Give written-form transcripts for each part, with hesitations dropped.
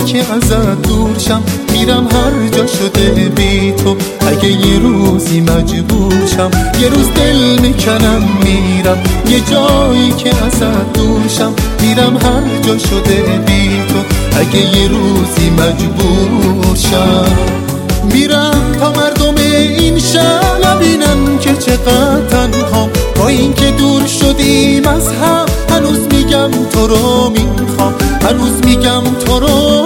که ازت دور شم، میرم هر جا شده بی تو. اگه یه روزی مجبور شم، یه روز دل میکنم میرم یه جایی که ازت دور شم، میرم هر جا شده بی تو. اگه یه روزی مجبور شم، میرم تا مردم این شهر نبینن که چقدر تنها. با این که دور شدیم از هم، هنوز میگم تو رو میخوام، هنوز میگم تو رو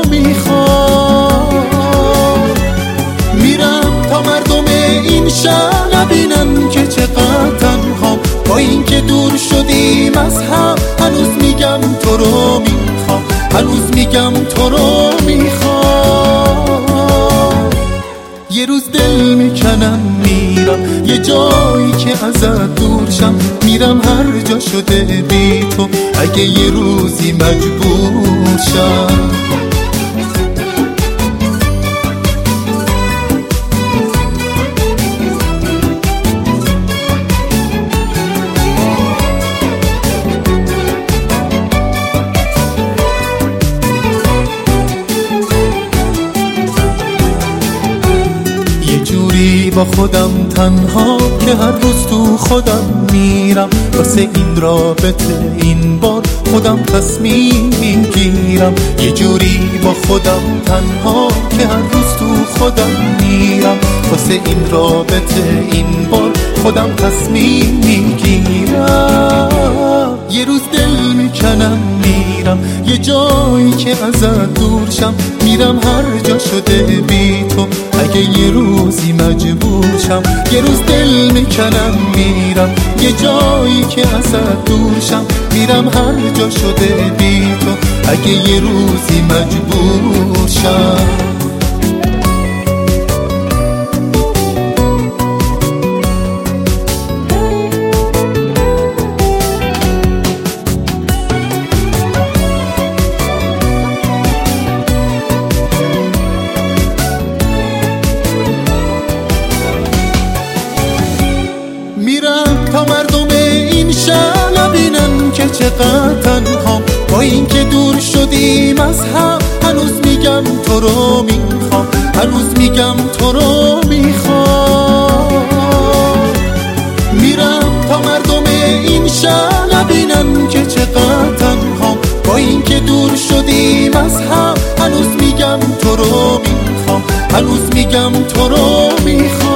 میخوام. میرم تا مردم این شهر نبینن که چقدر تنها. با این که دور شدیم از هم، هنوز میگم تو رو میخوام، هنوز میگم تو رو میخوام. یه روز دل میکنم میرم یه جایی که ازت دور شم، میرم هر جا شده بی تو. اگه یه روزی مجبور شم، با خودم تنها که هر روز تو خودم میرم. واسه این رابطه این بار خودم تصمیم میگیرم. یه جوری با خودم تنها که هر روز تو خودم میرم. واسه این رابطه این بار خودم تصمیم میگیرم. یه روز دل میکنم میرم یه جایی که ازت دور شم، میرم هر جا شده بی تو. اگه یه روزی مجبور شم، یه روز دل میکنم میرم یه جایی که ازت دور شم، میرم هر جا شده بی تو. اگه یه روزی مجبور شم، تا مردم این شهر نبینن که چقدر تنها. با این که دور شدیم از هم، هنوز میگم تو رو میخوام، هنوز میگم تو رو میخوام. میرم تا مردم این شهر نبینن که چقدر تنها. با این که دور شدیم از هم، هنوز میگم تو رو میخوام، هنوز میگم تو رو میخوام.